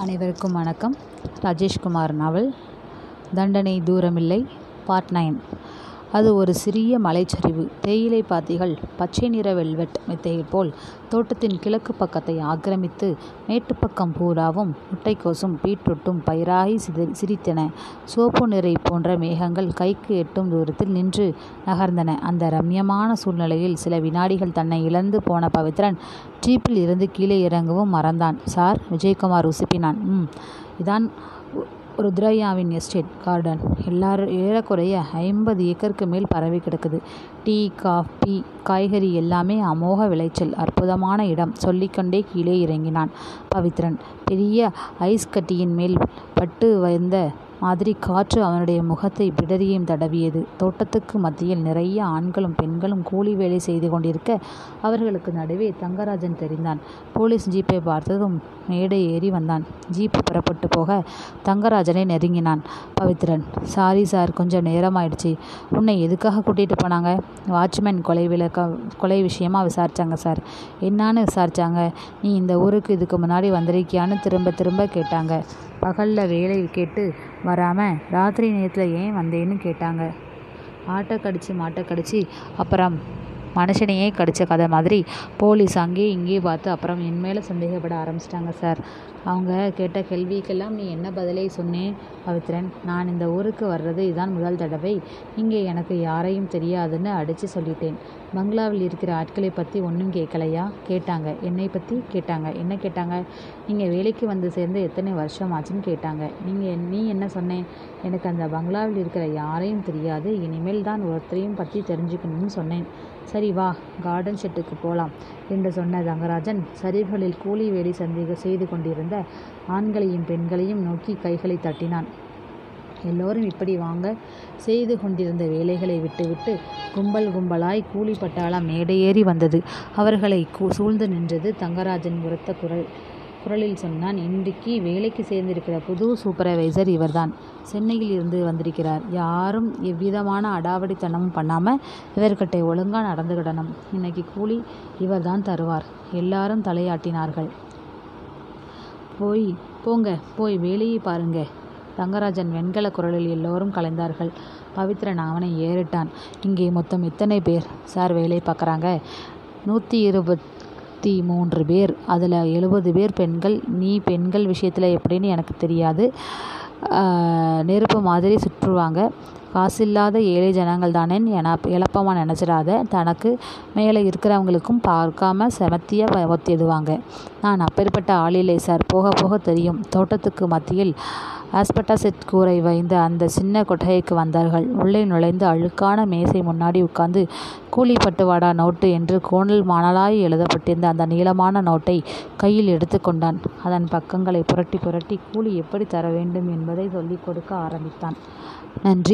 அனைவருக்கும் வணக்கம். ராஜேஷ்குமார் நாவல் தண்டனை தூரமில்லை பார்ட் 9. அது ஒரு சிறிய மலைச்சரிவு. தேயிலை பாத்திகள் பச்சை நிற வெல்வெட் மெத்தையை போல் தோட்டத்தின் கிழக்கு பக்கத்தை ஆக்கிரமித்து மேட்டுப்பக்கம் பூராவும் முட்டைக்கோசும் பீட்ரூட்டும் பயிராகி சிரித்தன. சோப்பு நிறை போன்ற மேகங்கள் கைக்கு எட்டும் தூரத்தில் நின்று நகர்ந்தன. அந்த ரம்யமான சூழ்நிலையில் சில வினாடிகள் தன்னை இழந்து போன பவித்ரன் ஜீப்பில் இருந்து கீழே இறங்கவும் மறந்தான். சார், விஜயகுமார் உசுப்பினான். இதான் ருத்ரையாவின் எஸ்டேட் கார்டன். ஏறக்குறைய 50 ஏக்கருக்கு மேல் பரவி கிடக்குது. டீ, காஃபி, காய்கறி எல்லாமே அமோக விளைச்சல். அற்புதமான இடம். சொல்லிக்கொண்டே கீழே இறங்கினான் பவித்ரன். பெரிய ஐஸ் கட்டியின் மேல் பட்டு வந்த மாதிரி காற்று அவனுடைய முகத்தை பிடரியும் தடவியது. தோட்டத்துக்கு மத்தியில் நிறைய ஆண்களும் பெண்களும் கூலி வேலை செய்து கொண்டிருக்க அவர்களுக்கு நடுவே தங்கராஜன் தெரிந்தான். போலீஸ் ஜீப்பை பார்த்ததும் மேடை ஏறி வந்தான். ஜீப்பு புறப்பட்டு போக தங்கராஜனை நெருங்கினான் பவித்ரன். சாரி சார், கொஞ்சம் நேரமாயிடுச்சு. உன்னை எதுக்காக கூட்டிகிட்டு போனாங்க? வாட்ச்மேன் கொலை விஷயமா விசாரிச்சாங்க சார். என்னான்னு விசாரிச்சாங்க? நீ இந்த ஊருக்கு இதுக்கு முன்னாடி வந்திருக்கியான்னு திரும்ப கேட்டாங்க. பகலில் வேலை கேட்டு வராமல் ராத்திரி நேரத்தில் ஏன் வந்தேன்னு கேட்டாங்க. ஆட்டை கடிச்சு அப்புறம் மனுஷனையே கடித்த கதை மாதிரி போலீஸ் அங்கேயும் இங்கேயும் பார்த்து அப்புறம் என் மேலே சந்தேகப்பட ஆரம்பிச்சிட்டாங்க சார். அவங்க கேட்ட கேள்விக்கெல்லாம் நீ என்ன பதிலை சொன்னேன் பவித்ரன்? நான் இந்த ஊருக்கு வர்றது இதுதான் முதல் தடவை. இங்கே எனக்கு யாரையும் தெரியாதுன்னு அடித்து சொல்லிட்டேன். பங்களாவில் இருக்கிற ஆட்களை பற்றி ஒன்றும் கேட்கலையா? கேட்டாங்க. என்னை பற்றி கேட்டாங்க. என்ன கேட்டாங்க? நீங்கள் வேலைக்கு வந்து சேர்ந்து எத்தனை வருஷம் ஆச்சுன்னு கேட்டாங்க. நீ என்ன சொன்னேன்? எனக்கு அந்த பங்களாவில் இருக்கிற யாரையும் தெரியாது, இனிமேல் தான் ஒருத்தரையும் பற்றி தெரிஞ்சுக்கணும்னு சொன்னேன். சரி வா, கார்டன் ஷெட்டுக்கு போகலாம் என்று சொன்ன தங்கராஜன் சரிவுகளில் கூலி வேலை செய்து கொண்டிருந்த ஆண்களையும் பெண்களையும் நோக்கி கைகளை தட்டினான். எல்லோரும் இப்படி வாங்க. செய்து கொண்டிருந்த வேலைகளை விட்டுவிட்டு கும்பலாய் கூலி பட்டாளம் மேடையேறி வந்தது. அவர்களை சூழ்ந்து நின்றது. தங்கராஜன் உரத்த குரலில் சொன்னான். இன்றைக்கு வேலைக்கு சேர்ந்திருக்கிற புது சூப்பர்வைசர் இவர்தான். சென்னையில் இருந்து வந்திருக்கிறார். யாரும் எவ்விதமான அடாவடித்தனமும் பண்ணாமல் இவர்கிட்ட ஒழுங்காக நடந்துக்கிடணும். இன்னைக்கு கூலி இவர்தான் தருவார். எல்லாரும் தலையாட்டினார்கள். போய் வேலையை பாருங்க. தங்கராஜன் வெண்கல குரலில் எல்லோரும் கலைந்தார்கள். பவித்ரன் அவனை ஏறிட்டான். இங்கே மொத்தம் எத்தனை பேர் சார் வேலை பார்க்குறாங்க? 123 பேர். அதில் 70 பேர் பெண்கள். நீ பெண்கள் விஷயத்தில் எப்படின்னு எனக்கு தெரியாது. நெருப்பு மாதிரி சுற்றுவாங்க. காசில்லாத ஏழை ஜனங்கள் தானே எளப்பமாக நினச்சிடாத. தனக்கு மேலே இருக்கிறவங்களுக்கும் பார்க்காம செமத்தியாக ஒத்திடுவாங்க. நான் அப்பேற்பட்ட ஆள் இல்லை சார். போக போக தெரியும். தோட்டத்துக்கு மத்தியில் ஆஸ்பெட்டாஸ் கூரை வைந்த அந்த சின்ன கொட்டகைக்கு வந்தார்கள். உள்ளே நுழைந்து அழுக்கான மேசை முன்னாடி உட்கார்ந்து கூலி பட்டுவாடா நோட்டு என்று கோணல் மாணலாய் எழுதப்பட்டிருந்த அந்த நீளமான நோட்டை கையில் எடுத்து கொண்டான். அதன் பக்கங்களை புரட்டி கூலி எப்படி தர வேண்டும் என்பதை சொல்லிக் கொடுக்க ஆரம்பித்தான். நன்றி.